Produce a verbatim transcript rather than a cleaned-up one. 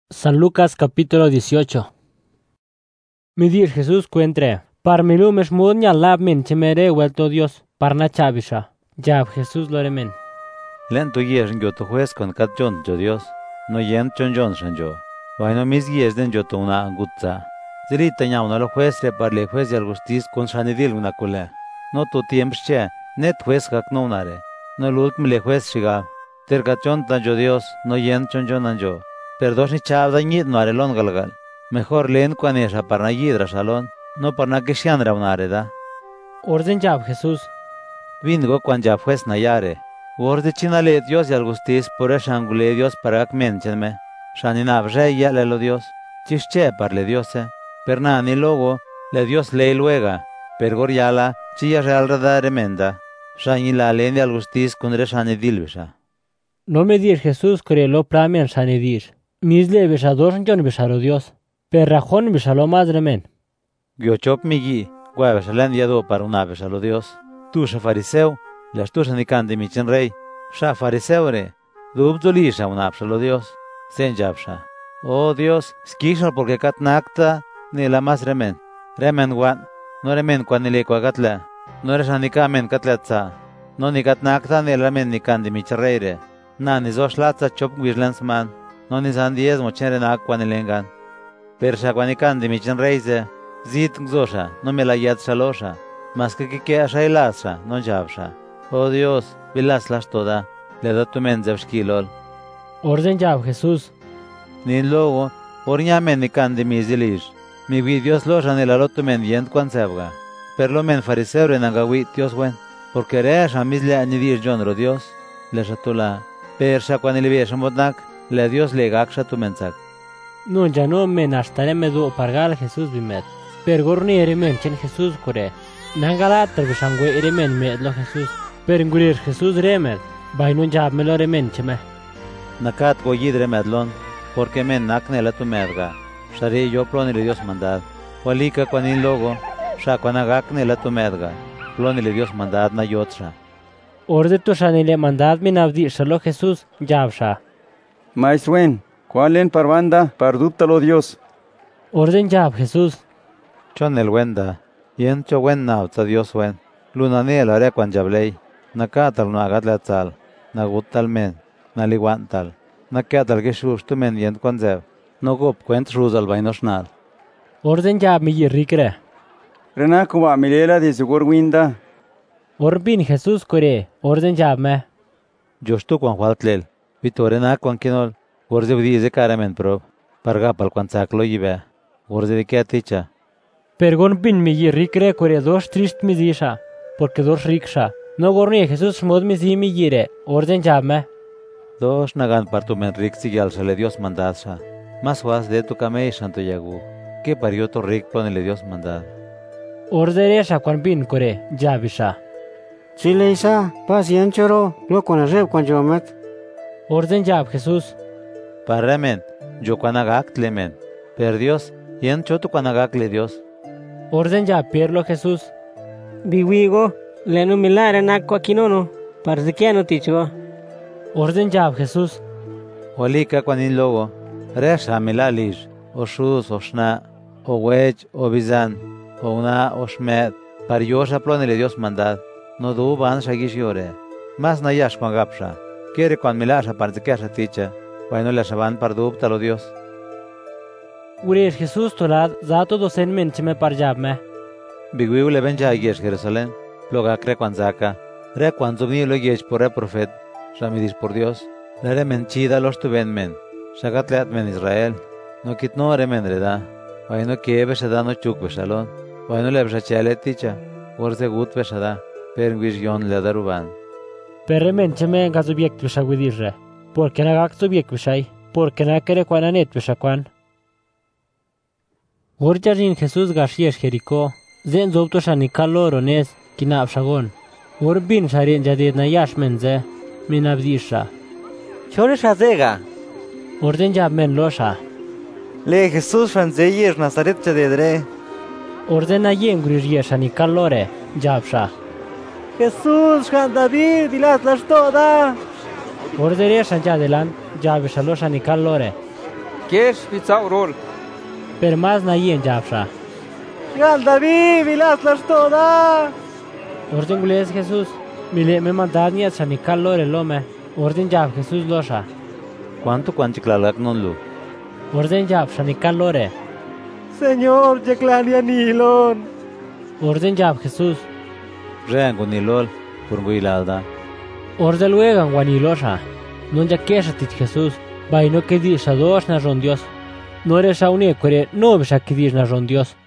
San Lucas capítulo dieciocho. Midir Jesús cuentre, par milumes mudnya lab min chemere vuelto Dios, par na chabisha. Jab Jesús loremen. Len tu yes yo tu juez con kat jon yo Dios, no yen chon jon shan yo. Vaino mis yes den yo tu una gutza. Zirita nya una lo juez re par le juez yal justice con shanidil una kule. No tu tiempo che, net juez kak no unare. No lult le juez shiga. Ter kat jon tan yo Dios, no yen chon jon an yo. Perdos ni chabda nyit no arelon galgal. Mejor leen cuanesha par na yidra salón, no par na que shandra unare da. Orden jab Jesús. Vingo cuan jab juez na yare. Worde chinale Dios yal justice por eshangule Dios para akmenchenme. Shaninab re ya le lo Dios. Chische par le Dios eh. Per na ni logo le Dios le luega. Per goriala chilla real rada remenda. Shanila leen yal justice con re shanidilbisha. No medir Jesús corelo pramen shanidir. Misle besador jon besaro Dios. Per rajón besalo madre men. Gyochop migi, guavesalen yado para una besalo Dios. Tu sha fariseo, las tu shanikan de michin rey. Sha fariseo re, dubzolisha una absalo Dios. Sen jabsha. Oh Dios, skishal porque kat nakta ni la mas remen. Remen guan, no remen cuan ni le cuagatla. No eres anikamen katlatza. No ni kat nakta ni remen ni kan de michin rey re. Na ni zoslatza chop guislensman. No ni san diez mochere na cuan elengan. Persha cuanican de michin reise, zit gzosha, no me la yad shalosha, mas que que asha ilasha, no jabsha. Oh Dios, vilas las toda, le da tu menzevshkilol. Orden jab Jesús. Ni logo, orñamen ni can de mis dilish, mi vi Dios losha ni la lotu men yent cuan sebga. Per lo men fariseure nagawi Dios wen, porque reasha misle anidir jonro Dios, le shatula, persha cuanilivesha modnak, le Dios le gaksha tu menzak. No ya no men hasta me do pargal Jesús bimet. Per gorni eremen chen Jesús kore. Nangala terbishangwe eremen me lo Jesús. Per ngurir Jesús remed. Baino jab me lo remen cheme. Nakat go yidre medlon, porque men nakne la tu medga. Shari yo plonile Dios mandad. Walika kwanin logo, sha kwanagakne la tu medga. Plonile Dios mandad na yotsha. Orde tu shanile mandad min abdi shalo Jesús jabsha. Maestro, ¿cuál en parvanda pardúptalo Dios? Orden jab Jesús. Chon el wenda, yen cho wen nauta Dios wen. Luna ni el are kwan jablei. Nakatal no agatla tal. Nagutal men, naliguantal. Nakatal que shushtu men yen kwan zev. No gop kwent shuzal vainoshnal. Orden jab mi yirrikre. Renaku va milela de sugur winda. Orbin Jesús kore, orden jab me. Joshtu kwan hualtlel. Vitorena kwan kinol. Gorze vdize karamen prob. Parga pal kwan saklo yibe. Gorze de kiaticha. Pergon bin mi yirrikre kore dos trist mi zisha. Porque dos riksha. No gorni Jesús mod mi zi mi yire. Orden jab me. Dos nagan partu men rik sigyal sale Dios mandadsa. Mas was de tu kamei shanto yagu. Que parió to rik ponele Dios mandad. Ordere sha kwan bin kore jabisha. Chileisa, pacienchoro, lo con el rep con jomet. Orden jab Jesús. Parremen, yo kwanagaktle men. Per Dios, yen chotu kwanagakle Dios. Orden jab pierlo Jesús. Biwigo, lenu milare nakko akinono, parece que no ticho. Orden jab Jesús. Olika kwanin logo, resha milalish, o shus, o shna, o wech, o bizan, o una, o shmet, pariosha plonele Dios mandad, no duban shagishore. Mas nayash kwangapsha, quiere kwan milasha parece que asha ticha, vaino le shaban parduptalo Dios. Urir Jesús tolad, zato dosen mencheme par jab me. Bigwiu le benja agies Jerusalén, loga cre kwan zaka, re kwan zubni lo giech por re profet, shamidis por Dios, le re menchida los tu ben men, shagatleat men Israel, no kitno re men reda, vaino kie beshada no chuk beshalon, vaino le beshachale ticha, gorze gut beshada, per ngwish yon le daruban. Perre mencheme gazubiek beshagudirre. Porque nagak zubiek beshai, porque na kere kwan anet beshakwan. Gorjarin Jesús Garcías Jericó, zen zobto shanikalo rones, kinab shagon. Orbin sharin jadid na yash menze, minabdisha. Chore shazega. Orden jab men losha. Le Jesús franzeyir Nazaret chadedre. Orden na yen gurirye shanikalore, jabsha. Jesús, Juan David, y las toda. Ordere shancha delan, jabe shalosha nikallore. Kesh pitzao rol. Per más na yen japsha. Gal David, vilas las toda. Orden gules Jesús. Mile me mandania chanikal lore lome. Orden jab Jesús losha. ¿Cuánto cuanchiclalak non lu? Orden jab chanikal lore. Señor, yeclania nilon. Orden jab Jesús. Rengo nilol, purguilalda. Orden luegan guanilosha. Non ya keshatit Jesús. Baino que di shadosh na ron Dios. No eres a unie, no ves a que dis na ron Dios.